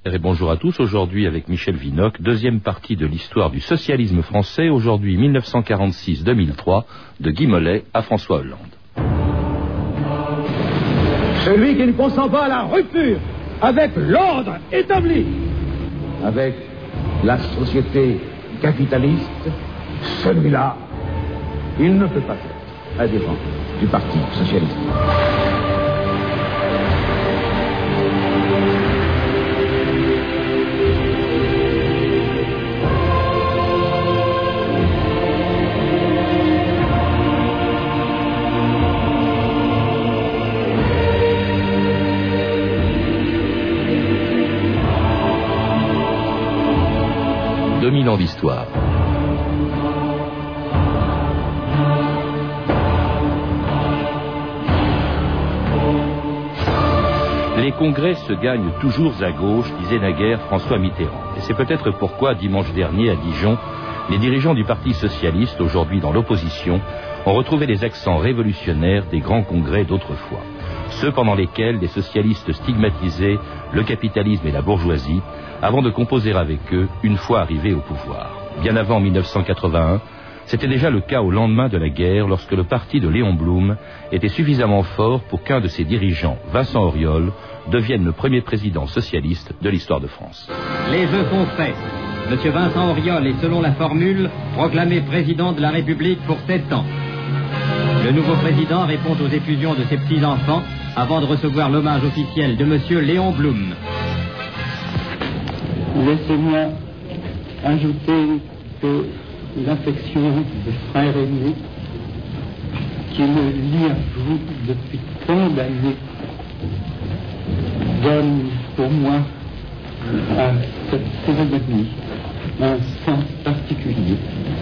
Et bonjour à tous, aujourd'hui avec Michel Vinocq, deuxième partie de l'histoire du socialisme français, aujourd'hui 1946-2003, de Guy Mollet à François Hollande. Celui qui ne consent pas à la rupture avec l'ordre établi, avec la société capitaliste, celui-là, il ne peut pas être adhérent du Parti socialiste. Ans d'histoire. Les congrès se gagnent toujours à gauche, disait naguère François Mitterrand. Et c'est peut-être pourquoi, dimanche dernier à Dijon, les dirigeants du Parti socialiste, aujourd'hui dans l'opposition, ont retrouvé les accents révolutionnaires des grands congrès d'autrefois. Ceux pendant lesquels les socialistes stigmatisaient le capitalisme et la bourgeoisie avant de composer avec eux une fois arrivés au pouvoir. Bien avant 1981, c'était déjà le cas au lendemain de la guerre lorsque le parti de Léon Blum était suffisamment fort pour qu'un de ses dirigeants, Vincent Auriol, devienne le premier président socialiste de l'histoire de France. Les jeux sont faits. Monsieur Vincent Auriol est, selon la formule, proclamé président de la République pour 7 ans. Le nouveau président répond aux effusions de ses petits-enfants avant de recevoir l'hommage officiel de monsieur Léon Blum. Laissez-moi ajouter que l'affection des frères aînés qui me lie à vous depuis tant d'années donne pour moi à cette cérémonie un sens particulier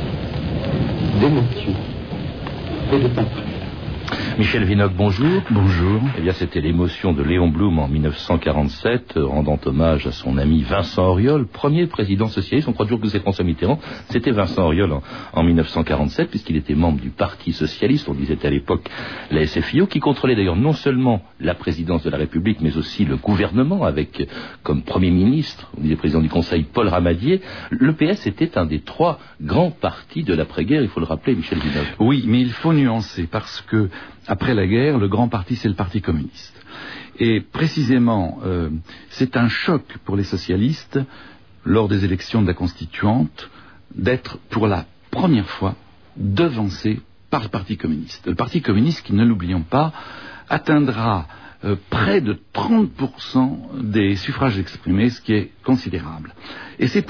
d'émotion et de tendresse. Michel Vinocq, bonjour. Bonjour. Eh bien, c'était l'émotion de Léon Blum en 1947, rendant hommage à son ami Vincent Auriol, premier président socialiste. On croit toujours que c'est François Mitterrand. C'était Vincent Auriol en 1947, puisqu'il était membre du Parti socialiste, on disait à l'époque la SFIO, qui contrôlait d'ailleurs non seulement la présidence de la République, mais aussi le gouvernement, avec comme premier ministre, on disait président du Conseil, Paul Ramadier. Le PS était un des 3 grands partis de l'après-guerre, il faut le rappeler, Michel Vinocq. Oui, mais il faut nuancer, parce que après la guerre, le grand parti, c'est le Parti communiste. Et précisément, c'est un choc pour les socialistes, lors des élections de la Constituante, d'être pour la première fois devancé par le Parti communiste. Le Parti communiste, qui, ne l'oublions pas, atteindra près de 30% des suffrages exprimés, ce qui est considérable. Et c'est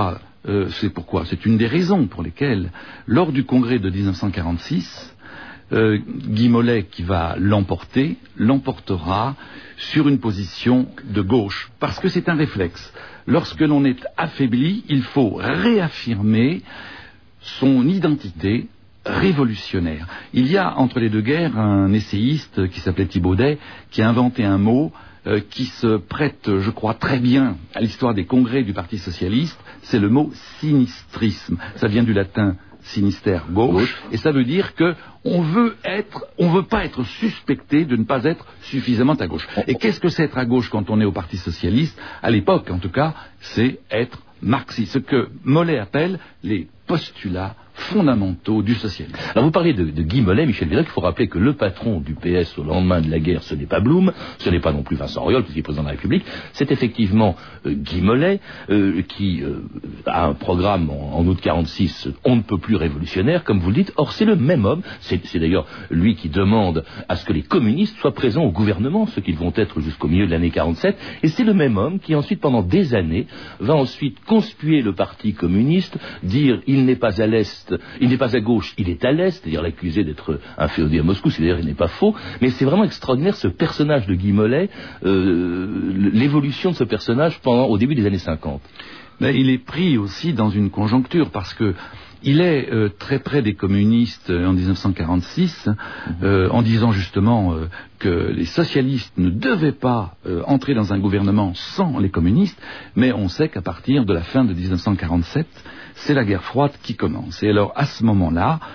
une des raisons pour lesquelles, lors du congrès de 1946, Guy Mollet, qui va l'emportera sur une position de gauche, parce que c'est un réflexe. Lorsque l'on est affaibli, il faut réaffirmer son identité révolutionnaire. Il y a entre les deux guerres un essayiste qui s'appelait Thibaudet, qui a inventé un mot qui se prête, je crois, très bien à l'histoire des congrès du Parti socialiste, c'est le mot sinistrisme. Ça vient du latin sinistère, gauche, et ça veut dire que on veut pas être suspecté de ne pas être suffisamment à gauche. Et qu'est-ce que c'est être à gauche quand on est au Parti socialiste? À l'époque, en tout cas, c'est être marxiste, ce que Mollet appelle les postulats fondamentaux du socialisme. Alors vous parlez de Guy Mollet, Michel Vinocq, il faut rappeler que le patron du PS au lendemain de la guerre, ce n'est pas Blum, ce n'est pas non plus Vincent Auriol, puisqu'il est président de la République, c'est effectivement Guy Mollet, qui a un programme en août 46, on ne peut plus révolutionnaire, comme vous le dites. Or c'est le même homme, c'est d'ailleurs lui qui demande à ce que les communistes soient présents au gouvernement, ce qu'ils vont être jusqu'au milieu de l'année 47, et c'est le même homme qui ensuite, pendant des années, va ensuite conspuer le Parti communiste, dire il n'est pas à l'Est, il n'est pas à gauche, il est à l'Est, c'est-à-dire l'accuser d'être un féodé à Moscou, c'est d'ailleurs il n'est pas faux, mais c'est vraiment extraordinaire ce personnage de Guy Mollet, l'évolution de ce personnage au début des années 50. Mais il est pris aussi dans une conjoncture, parce que il est très près des communistes en 1946, en disant justement que les socialistes ne devaient pas entrer dans un gouvernement sans les communistes, mais on sait qu'à partir de la fin de 1947, c'est la guerre froide qui commence. Et alors, à ce moment-là,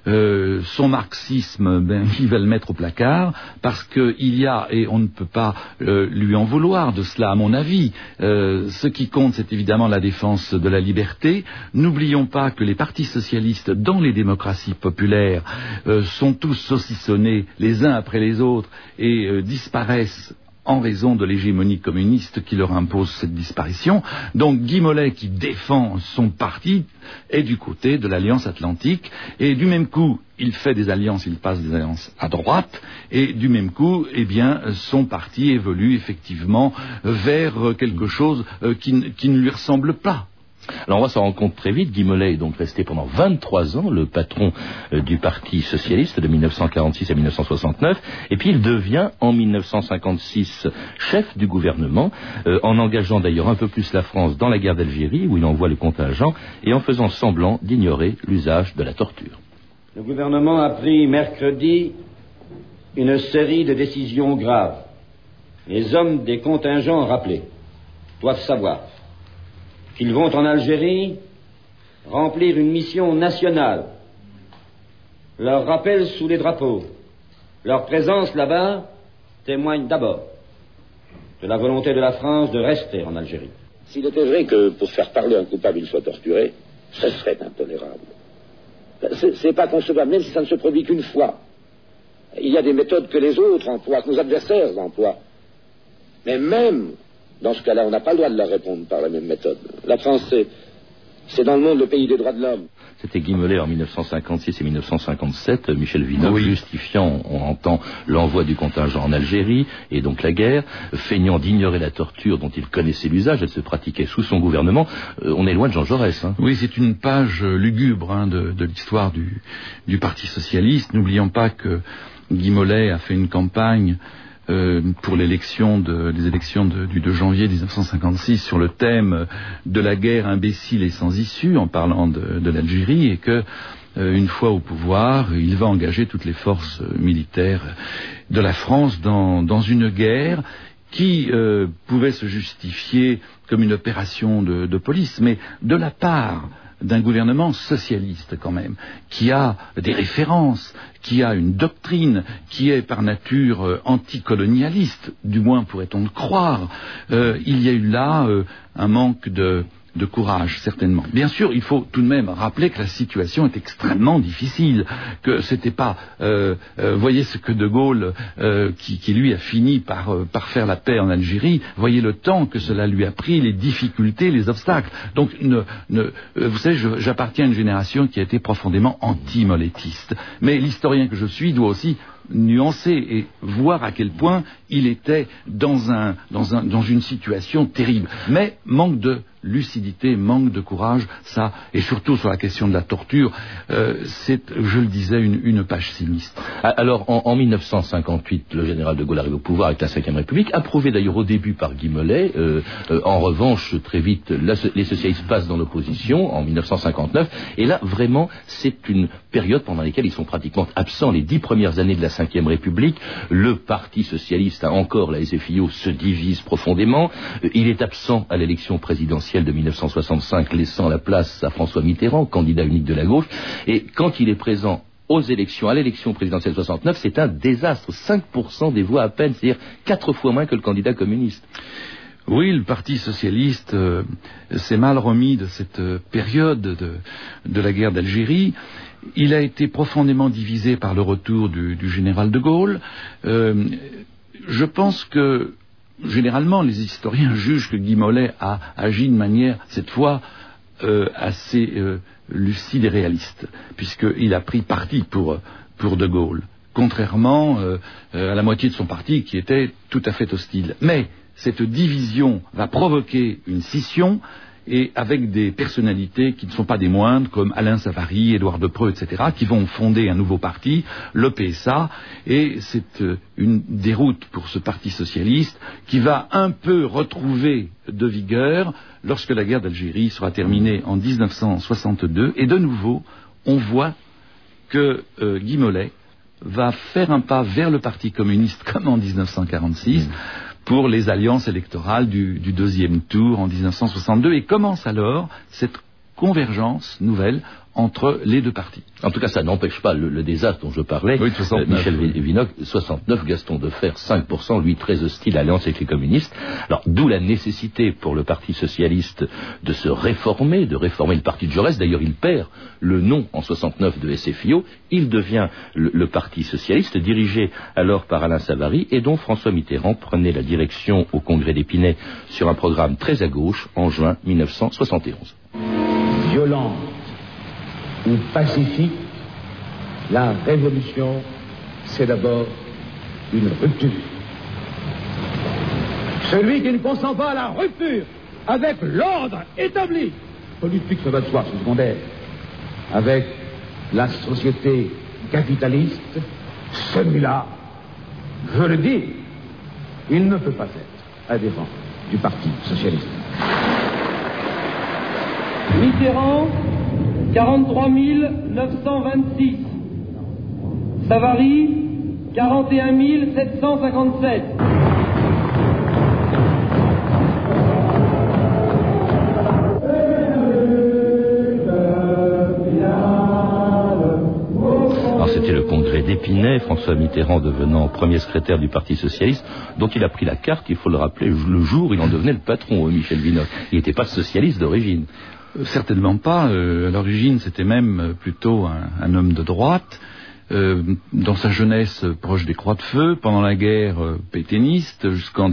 son marxisme, il va le mettre au placard, parce qu'il y a, et on ne peut pas lui en vouloir de cela à mon avis, ce qui compte c'est évidemment la défense de la liberté. N'oublions pas que les partis socialistes dans les démocraties populaires sont tous saucissonnés les uns après les autres et disparaissent en raison de l'hégémonie communiste qui leur impose cette disparition. Donc Guy Mollet, qui défend son parti, est du côté de l'Alliance Atlantique, et du même coup, il fait des alliances, il passe des alliances à droite, et du même coup, eh bien, son parti évolue effectivement vers quelque chose qui ne lui ressemble pas. Alors on va s'en rendre compte très vite. Guy Mollet est donc resté pendant 23 ans le patron du Parti socialiste de 1946 à 1969, et puis il devient en 1956 chef du gouvernement, en engageant d'ailleurs un peu plus la France dans la guerre d'Algérie, où il envoie le contingent, et en faisant semblant d'ignorer l'usage de la torture. Le gouvernement a pris mercredi une série de décisions graves. Les hommes des contingents rappelés doivent savoir qu'ils vont en Algérie remplir une mission nationale. Leur rappel sous les drapeaux, leur présence là-bas témoigne d'abord de la volonté de la France de rester en Algérie. S'il était vrai que pour faire parler un coupable il soit torturé, ce serait intolérable. C'est pas concevable, même si ça ne se produit qu'une fois. Il y a des méthodes que les autres emploient, que nos adversaires emploient. Mais même dans ce cas-là, on n'a pas le droit de leur répondre par la même méthode. La France, c'est dans le monde le pays des droits de l'homme. C'était Guy Mollet en 1956 et 1957, Michel Vinocq, oui, justifiant, on entend, l'envoi du contingent en Algérie, et donc la guerre, feignant d'ignorer la torture dont il connaissait l'usage, elle se pratiquait sous son gouvernement. On est loin de Jean Jaurès. Oui, c'est une page lugubre de l'histoire du Parti socialiste. N'oublions pas que Guy Mollet a fait une campagne pour les élections du 2 janvier 1956 sur le thème de la guerre imbécile et sans issue, en parlant de l'Algérie, et que une fois au pouvoir, il va engager toutes les forces militaires de la France dans une guerre qui pouvait se justifier comme une opération de police, mais de la part d'un gouvernement socialiste quand même, qui a des références, qui a une doctrine, qui est par nature anticolonialiste, du moins pourrait-on le croire, il y a eu là un manque de courage, certainement. Bien sûr, il faut tout de même rappeler que la situation est extrêmement difficile, que c'était pas... voyez ce que De Gaulle, qui lui a fini par faire la paix en Algérie, voyez le temps que cela lui a pris, les difficultés, les obstacles. Donc, vous savez, j'appartiens à une génération qui a été profondément anti-mollettiste. Mais l'historien que je suis doit aussi nuancer et voir à quel point il était dans une situation terrible. Mais manque de lucidité, manque de courage, ça, et surtout sur la question de la torture, c'est, je le disais, une page sinistre. Alors, en 1958, le général de Gaulle arrive au pouvoir avec la Ve République, approuvé d'ailleurs au début par Guy Mollet. En revanche, très vite, les socialistes passent dans l'opposition, en 1959, et là, vraiment, c'est une période pendant laquelle ils sont pratiquement absents. Les 10 premières années de la Ve République, le Parti socialiste, encore la SFIO, se divise profondément. Il est absent à l'élection présidentielle de 1965, laissant la place à François Mitterrand, candidat unique de la gauche. Et quand il est présent à l'élection présidentielle 69, c'est un désastre. 5% des voix à peine, c'est-à-dire 4 fois moins que le candidat communiste. Oui, le Parti socialiste s'est mal remis de cette période de la guerre d'Algérie. Il a été profondément divisé par le retour du général de Gaulle. Je pense que, généralement, les historiens jugent que Guy Mollet a agi de manière, cette fois, assez lucide et réaliste, puisqu'il a pris parti pour de Gaulle, contrairement à la moitié de son parti qui était tout à fait hostile. Mais cette division va provoquer une scission, et avec des personnalités qui ne sont pas des moindres, comme Alain Savary, Édouard Depreux, etc., qui vont fonder un nouveau parti, le PSA, et c'est une déroute pour ce parti socialiste qui va un peu retrouver de vigueur lorsque la guerre d'Algérie sera terminée en 1962, et de nouveau, on voit que Guy Mollet va faire un pas vers le Parti communiste comme en 1946, pour les alliances électorales du deuxième tour en 1962, et commence alors cette convergence nouvelle entre les deux partis. En tout cas, ça n'empêche pas le désastre dont je parlais. Oui, 69. Michel Vinocq, 69, Gaston Defferre, 5%, lui très hostile à l'alliance avec les communistes. Alors, d'où la nécessité pour le Parti socialiste de se réformer, de réformer le Parti de Jaurès. D'ailleurs, il perd le nom en 69 de SFIO. Il devient le Parti socialiste, dirigé alors par Alain Savary, et dont François Mitterrand prenait la direction au Congrès d'Épinay sur un programme très à gauche en juin 1971. Violente ou pacifique, la révolution, c'est d'abord une rupture. Celui qui ne consent pas à la rupture avec l'ordre établi, politique, ça va de soi, c'est secondaire, avec la société capitaliste, celui-là, je le dis, il ne peut pas être adhérent du Parti socialiste. Mitterrand, 43 926. Savary, 41 757. Alors c'était le congrès d'Épinay, François Mitterrand devenant premier secrétaire du Parti socialiste, donc il a pris la carte, il faut le rappeler, le jour où il en devenait le patron, Michel Vinocq. Il n'était pas socialiste d'origine. Certainement pas. À l'origine, c'était même plutôt un homme de droite. Dans sa jeunesse proche des Croix de Feu, pendant la guerre pétainiste, jusqu'en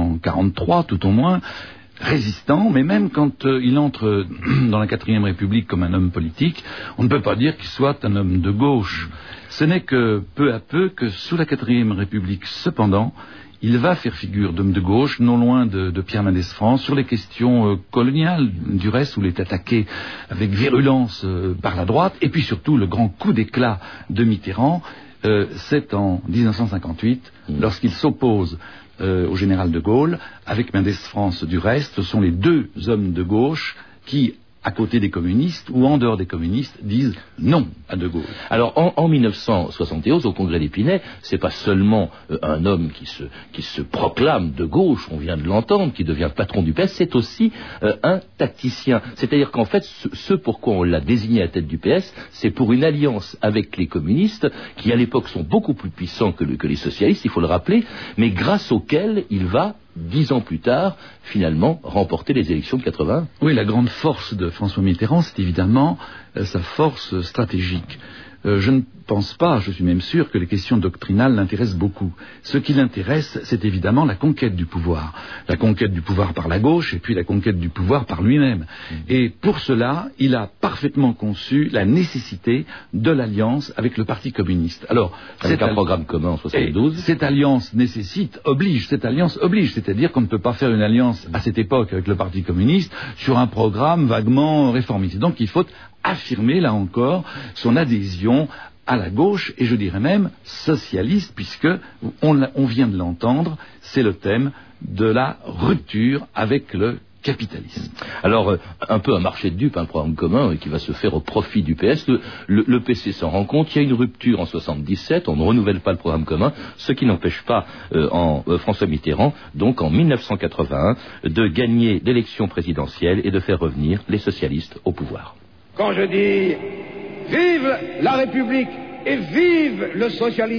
1943 tout au moins, résistant, mais même quand il entre dans la 4e République comme un homme politique, on ne peut pas dire qu'il soit un homme de gauche. Ce n'est que peu à peu que sous la 4e République, cependant, il va faire figure d'homme de gauche, non loin de Pierre Mendès France, sur les questions coloniales, du reste, où il est attaqué avec virulence par la droite, et puis surtout le grand coup d'éclat de Mitterrand, c'est en 1958, lorsqu'il s'oppose au général de Gaulle, avec Mendès France du reste. Ce sont les deux hommes de gauche qui, à côté des communistes ou en dehors des communistes, disent non à De Gaulle. Alors en 1971, au Congrès d'Épinay, c'est pas seulement un homme qui se proclame de gauche, on vient de l'entendre, qui devient patron du PS, c'est aussi un tacticien. C'est-à-dire qu'en fait, ce pourquoi on l'a désigné à tête du PS, c'est pour une alliance avec les communistes, qui à l'époque sont beaucoup plus puissants que les socialistes, il faut le rappeler, mais grâce auxquels il va 10 ans plus tard, finalement, remporter les élections de 81. Oui, la grande force de François Mitterrand, c'est évidemment sa force stratégique. Je ne pense pas, je suis même sûr, que les questions doctrinales l'intéressent beaucoup. Ce qui l'intéresse, c'est évidemment la conquête du pouvoir. La conquête du pouvoir par la gauche, et puis la conquête du pouvoir par lui-même. Et pour cela, il a parfaitement conçu la nécessité de l'alliance avec le Parti communiste. Alors, c'est un programme commun en 72. Cette alliance oblige, c'est-à-dire qu'on ne peut pas faire une alliance à cette époque avec le Parti communiste sur un programme vaguement réformiste. Donc il faut affirmer, là encore, son adhésion à la gauche, et je dirais même socialiste, puisque, on vient de l'entendre, c'est le thème de la rupture avec le capitalisme. Alors, un peu un marché de dupes, un programme commun qui va se faire au profit du PS. Le PC s'en rend compte, il y a une rupture en 77, on ne renouvelle pas le programme commun, ce qui n'empêche pas François Mitterrand, donc en 1981, de gagner l'élection présidentielle et de faire revenir les socialistes au pouvoir. Quand je dis « Vive la République et vive le socialisme »,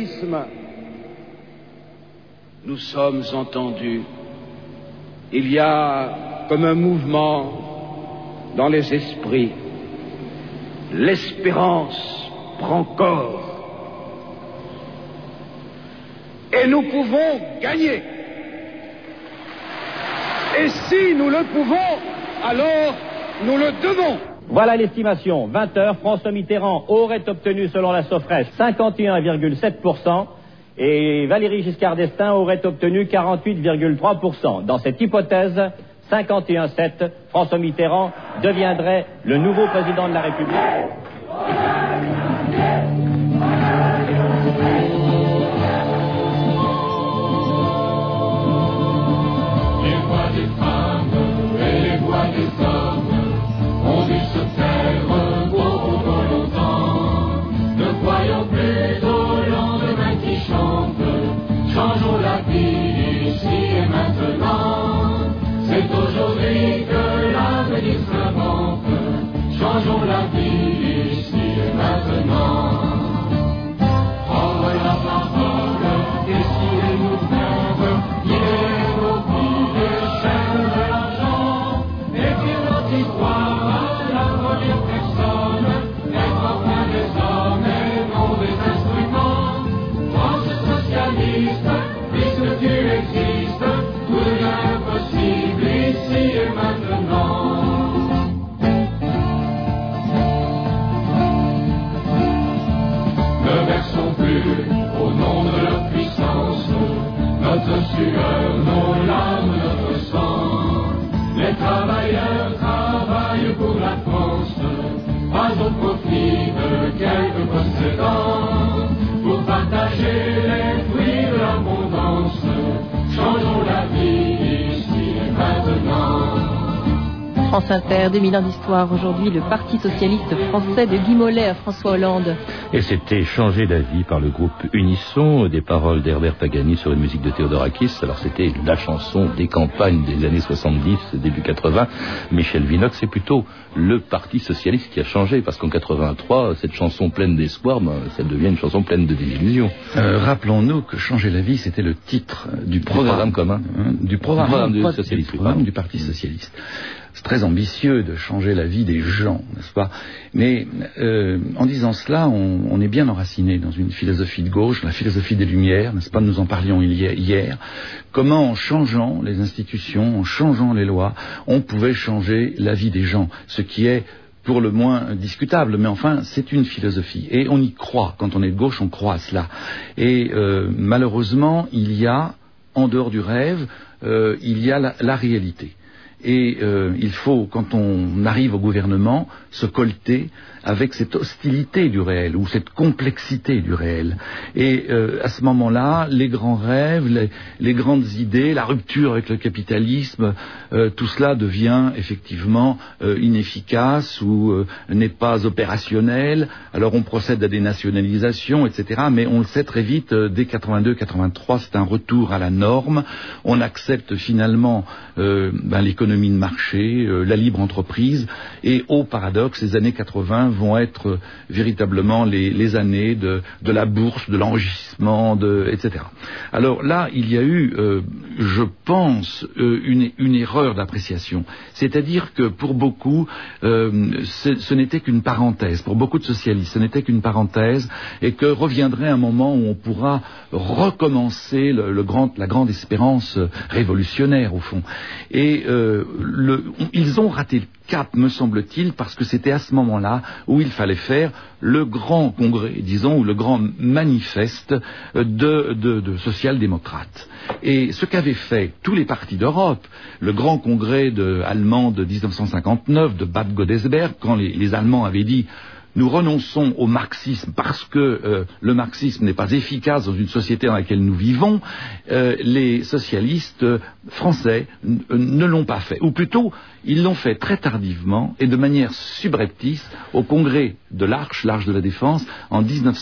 nous sommes entendus. Il y a comme un mouvement dans les esprits. L'espérance prend corps. Et nous pouvons gagner. Et si nous le pouvons, alors nous le devons. Voilà l'estimation. 20 heures, François Mitterrand aurait obtenu, selon la Sofrèche, 51,7% et Valéry Giscard d'Estaing aurait obtenu 48,3%. Dans cette hypothèse, 51,7, François Mitterrand deviendrait le nouveau président de la République. Les voix des femmes et les voix des hommes ont dû se taire beaucoup trop longtemps. Ne croyons plus au lendemain qui chante. Changeons la vie ici et maintenant. C'est aujourd'hui que l'avenir s'invente. Changeons la vie ici. Les travailleurs travaillent pour la France, pas au profit de quelques possédants, pour partager les fruits de l'abondance. Changeons la vie ici et maintenant. France Inter, 2000 ans d'histoire. Aujourd'hui, le Parti socialiste français de Guy Mollet à François Hollande. Et c'était Changer la vie par le groupe Unisson, des paroles d'Herbert Pagani sur une musique de Théodorakis. Alors c'était la chanson des campagnes des années 70, début 80. Michel Vinocq, c'est plutôt le Parti socialiste qui a changé, parce qu'en 83, cette chanson pleine d'espoir, ça devient une chanson pleine de désillusions. Rappelons-nous que Changer la vie, c'était le titre du programme commun, du programme du Parti socialiste. C'est très ambitieux de changer la vie des gens, n'est-ce pas? Mais en disant cela, on est bien enraciné dans une philosophie de gauche, la philosophie des Lumières, n'est-ce pas? Nous en parlions hier. Comment, en changeant les institutions, en changeant les lois, on pouvait changer la vie des gens, ce qui est pour le moins discutable, mais enfin, c'est une philosophie. Et on y croit. Quand on est de gauche, on croit à cela. Et malheureusement, il y a, en dehors du rêve, il y a la réalité. Et il faut, quand on arrive au gouvernement, se colter avec cette hostilité du réel, ou cette complexité du réel. Et à ce moment-là, les grands rêves, les grandes idées, la rupture avec le capitalisme, tout cela devient effectivement inefficace ou n'est pas opérationnel. Alors on procède à des nationalisations, etc. Mais on le sait très vite, dès 82-83, c'est un retour à la norme. On accepte finalement l'économie de marché, la libre entreprise, et au paradoxe, les années 80 vont être véritablement les années de la bourse, de l'enrichissement, etc. Alors là, il y a eu, je pense, une erreur d'appréciation. C'est-à-dire que pour beaucoup, ce n'était qu'une parenthèse. Pour beaucoup de socialistes, ce n'était qu'une parenthèse, et que reviendrait un moment où on pourra recommencer la grande espérance révolutionnaire, au fond. Et ils ont raté le cap, me semble-t-il, parce que c'était à ce moment-là où il fallait faire le grand congrès, disons, ou le grand manifeste de social-démocrates. Et ce qu'avaient fait tous les partis d'Europe, le grand congrès allemand de 1959, de Bad Godesberg, quand les Allemands avaient dit nous renonçons au marxisme parce que le marxisme n'est pas efficace dans une société dans laquelle nous vivons, les socialistes français ne l'ont pas fait. Ou plutôt, ils l'ont fait très tardivement et de manière subreptice au congrès de l'Arche de la Défense, en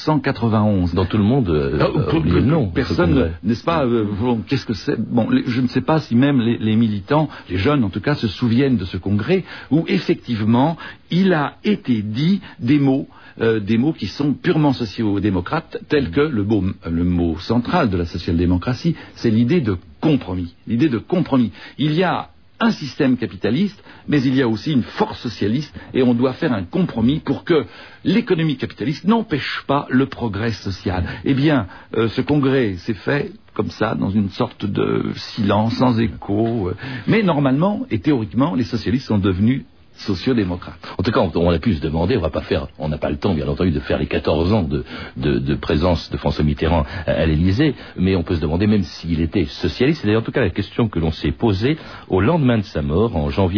1991. Dans tout le monde, non. Personne, n'est-ce pas, qu'est-ce que c'est? Bon, je ne sais pas si même les militants, les jeunes en tout cas, se souviennent de ce congrès où effectivement, il a été dit des mots qui sont purement sociaux-démocrates, tels que le mot central de la social-démocratie, c'est l'idée de compromis. L'idée de compromis. Il y a un système capitaliste, mais il y a aussi une force socialiste, et on doit faire un compromis pour que l'économie capitaliste n'empêche pas le progrès social. Eh bien, ce congrès s'est fait comme ça, dans une sorte de silence, sans écho, mais normalement et théoriquement, les socialistes sont devenus sociaux-démocrates. En tout cas, on a pu se demander, on n'a pas le temps, bien entendu, de faire les 14 ans de présence de François Mitterrand à l'Élysée, mais on peut se demander même s'il était socialiste. C'est d'ailleurs en tout cas la question que l'on s'est posée au lendemain de sa mort, en janvier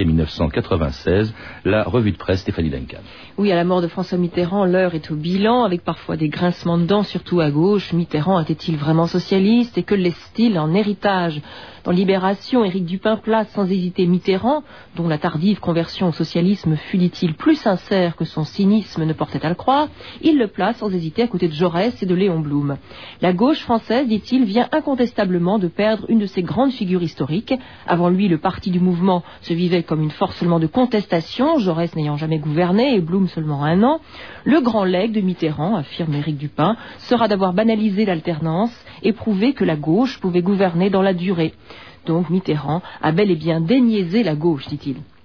1996, la revue de presse Stéphanie Duncan. Oui, à la mort de François Mitterrand, l'heure est au bilan, avec parfois des grincements de dents, surtout à gauche. Mitterrand était-il vraiment socialiste, et que laisse-t-il en héritage? Dans Libération, Éric Dupin place sans hésiter Mitterrand, dont la tardive conversion au socialisme fut, dit-il, plus sincère que son cynisme ne portait à le croire. Il le place sans hésiter à côté de Jaurès et de Léon Blum. La gauche française, dit-il, vient incontestablement de perdre une de ses grandes figures historiques. Avant lui, le parti du mouvement se vivait comme une force seulement de contestation, Jaurès n'ayant jamais gouverné et Blum seulement 1 an. Le grand legs de Mitterrand, affirme Éric Dupin, sera d'avoir banalisé l'alternance et prouvé que la gauche pouvait gouverner dans la durée. Donc Mitterrand a bel et bien déniaisé la gauche, dit-il.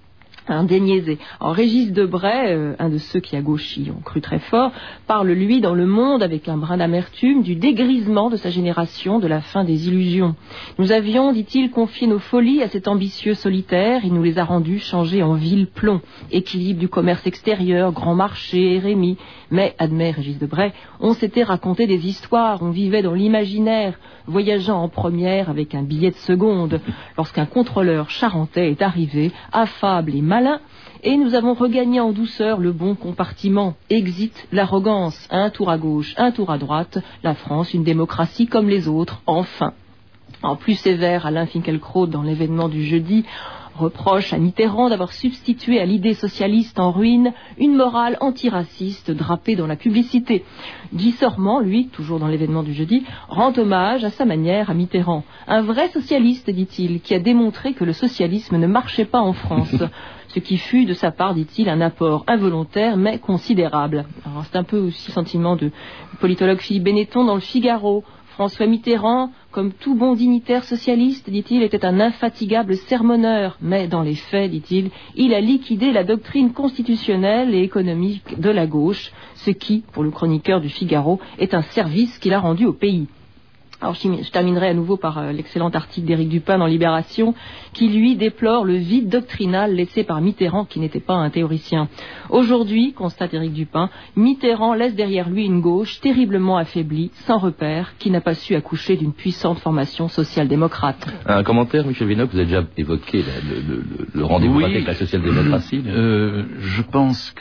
indéniaisé. Alors, Régis Debray, un de ceux qui à gauche y ont cru très fort, parle lui dans Le Monde avec un brin d'amertume du dégrisement de sa génération, de la fin des illusions. Nous avions, dit-il, confié nos folies à cet ambitieux solitaire, il nous les a rendus changés en vil plomb. Équilibre du commerce extérieur, grand marché, Rémy. Mais, admet Régis Debray, on s'était raconté des histoires, on vivait dans l'imaginaire, voyageant en première avec un billet de seconde, lorsqu'un contrôleur charentais est arrivé, affable et malin, et nous avons regagné en douceur le bon compartiment. Exit l'arrogance, un tour à gauche, un tour à droite, la France, une démocratie comme les autres, enfin. En plus sévère, Alain Finkielkraut, dans l'événement du jeudi, reproche à Mitterrand d'avoir substitué à l'idée socialiste en ruine une morale antiraciste drapée dans la publicité. Guy Sormand, lui, toujours dans l'événement du jeudi, rend hommage à sa manière à Mitterrand. Un vrai socialiste, dit-il, qui a démontré que le socialisme ne marchait pas en France. Ce qui fut, de sa part, dit-il, un apport involontaire mais considérable. Alors, c'est un peu aussi le sentiment de politologue Philippe Benetton dans le Figaro. François Mitterrand, comme tout bon dignitaire socialiste, dit-il, était un infatigable sermonneur. Mais dans les faits, dit-il, il a liquidé la doctrine constitutionnelle et économique de la gauche, ce qui, pour le chroniqueur du Figaro, est un service qu'il a rendu au pays. Alors je terminerai à nouveau par l'excellent article d'Éric Dupin dans Libération, qui lui déplore le vide doctrinal laissé par Mitterrand, qui n'était pas un théoricien. Aujourd'hui, constate Éric Dupin, Mitterrand laisse derrière lui une gauche terriblement affaiblie, sans repère, qui n'a pas su accoucher d'une puissante formation social-démocrate. Un commentaire, Michel Vinocq, vous avez déjà évoqué le rendez-vous avec la social-démocratie. Je pense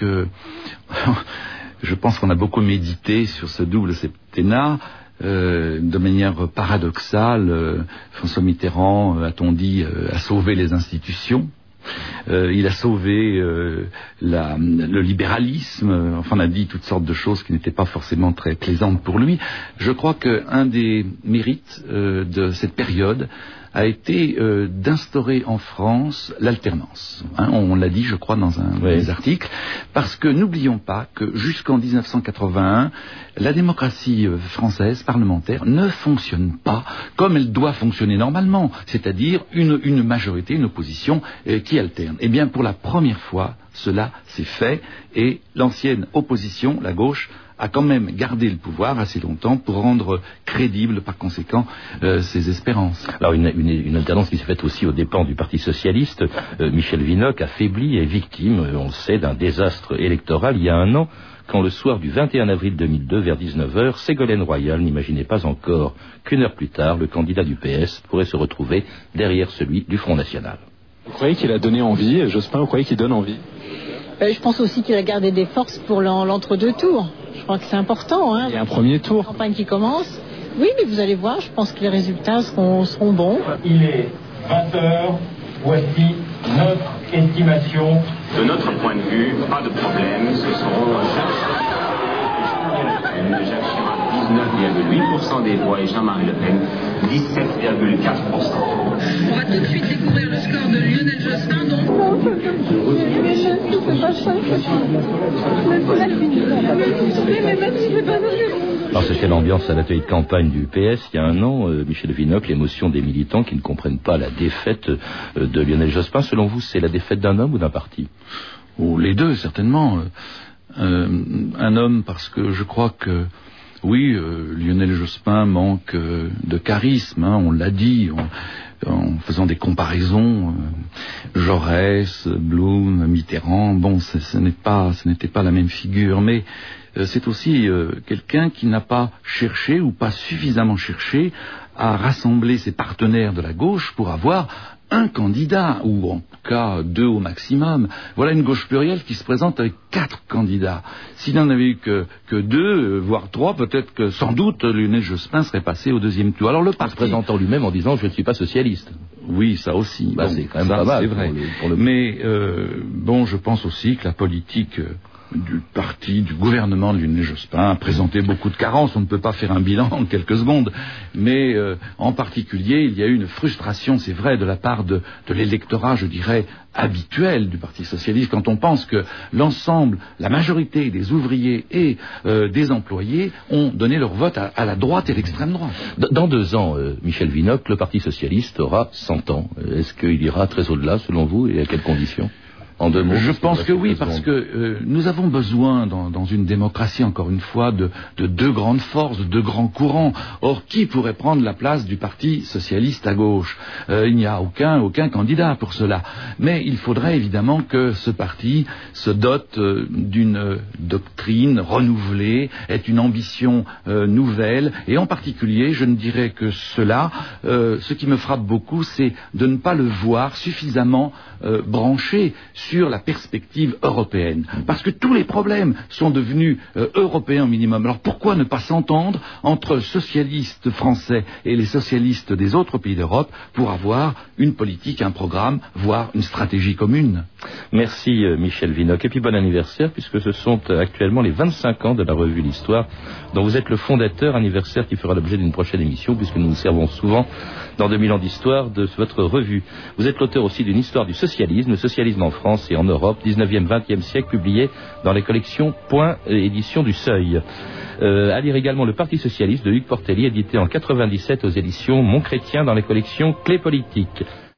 qu'on a beaucoup médité sur ce double septennat. De manière paradoxale, François Mitterrand, a-t-on dit, a sauvé les institutions. Il a sauvé le libéralisme. Enfin, on a dit toutes sortes de choses qui n'étaient pas forcément très plaisantes pour lui. Je crois qu'un des mérites de cette période a été d'instaurer en France l'alternance. On l'a dit, je crois, dans un des articles, parce que n'oublions pas que jusqu'en 1981, la démocratie française parlementaire ne fonctionne pas comme elle doit fonctionner normalement, c'est-à-dire une majorité, une opposition qui alterne. Eh bien, pour la première fois, cela s'est fait, et l'ancienne opposition, la gauche, a quand même gardé le pouvoir assez longtemps pour rendre crédibles, par conséquent, ses espérances. Alors, une alternance qui s'est faite aussi aux dépens du Parti socialiste. Michel Vinocq, affaibli et victime, on le sait, d'un désastre électoral il y a un an, quand le soir du 21 avril 2002, vers 19h, Ségolène Royal n'imaginait pas encore qu'une heure plus tard, le candidat du PS pourrait se retrouver derrière celui du Front National. Vous croyez qu'il a donné envie, Jospin, vous croyez qu'il donne envie? Je pense aussi qu'il a gardé des forces pour l'entre-deux tours. Je crois que c'est important. Il y a un premier tour. La campagne qui commence. Oui, mais vous allez voir, je pense que les résultats seront bons. Il est 20h, voici notre estimation. De notre point de vue, pas de problème, ce seront Jacques Chirac 19,8% des voix et Jean-Marie Le Pen 17,4%. On va tout de suite découvrir le score de Lionel Jospin. Alors c'était l'ambiance à l'atelier de campagne du PS il y a un an, Michel Vinocq, l'émotion des militants qui ne comprennent pas la défaite de Lionel Jospin. Selon vous, c'est la défaite d'un homme ou d'un parti? Les deux, certainement. Un homme, parce que je crois que oui, Lionel Jospin manque de charisme, on l'a dit, en faisant des comparaisons, Jaurès, Blum, Mitterrand, ce n'était pas la même figure, mais c'est aussi quelqu'un qui n'a pas cherché ou pas suffisamment cherché à rassembler ses partenaires de la gauche pour avoir un candidat, ou en tout cas 2 au maximum. Voilà une gauche plurielle qui se présente avec 4 candidats. S'il n'en avait eu que 2, voire 3, peut-être que sans doute Lionel Jospin serait passé au deuxième tour. Alors le parti, se présentant lui-même en disant je ne suis pas socialiste. Oui, ça aussi. C'est quand même pas mal. C'est vrai. Mais je pense aussi que la politique du parti, du gouvernement de Lionel Jospin a présenté beaucoup de carences. On ne peut pas faire un bilan en quelques secondes, mais en particulier, il y a eu une frustration, c'est vrai, de la part de l'électorat, je dirais, habituel du Parti socialiste, quand on pense que l'ensemble, la majorité des ouvriers et des employés ont donné leur vote à la droite et l'extrême droite. Dans 2 ans, Michel Vinocq, le Parti socialiste aura 100 ans. Est-ce qu'il ira très au-delà, selon vous, et à quelles conditions? En 2 mots. Je pense que oui, parce que nous avons besoin, dans une démocratie, encore une fois, de 2 grandes forces, de 2 grands courants. Or, qui pourrait prendre la place du Parti socialiste à gauche? Il n'y a aucun candidat pour cela. Mais il faudrait évidemment que ce parti se dote d'une doctrine renouvelée, ait une ambition nouvelle, et en particulier, je ne dirais que cela, ce qui me frappe beaucoup, c'est de ne pas le voir suffisamment branché sur la perspective européenne. Parce que tous les problèmes sont devenus européens au minimum. Alors pourquoi ne pas s'entendre entre socialistes français et les socialistes des autres pays d'Europe pour avoir une politique, un programme, voire une stratégie commune? Merci Michel Vinocq. Et puis bon anniversaire, puisque ce sont actuellement les 25 ans de la revue L'Histoire, dont vous êtes le fondateur, anniversaire qui fera l'objet d'une prochaine émission, puisque nous nous servons souvent dans 2000 ans d'histoire de votre revue. Vous êtes l'auteur aussi d'une histoire du socialisme, le socialisme en France et en Europe, 19e, 20e siècle, publié dans les collections Point, édition du Seuil. À lire également Le Parti socialiste de Hugues Portelli, édité en 97 aux éditions Montchrétien dans les collections Clés politiques.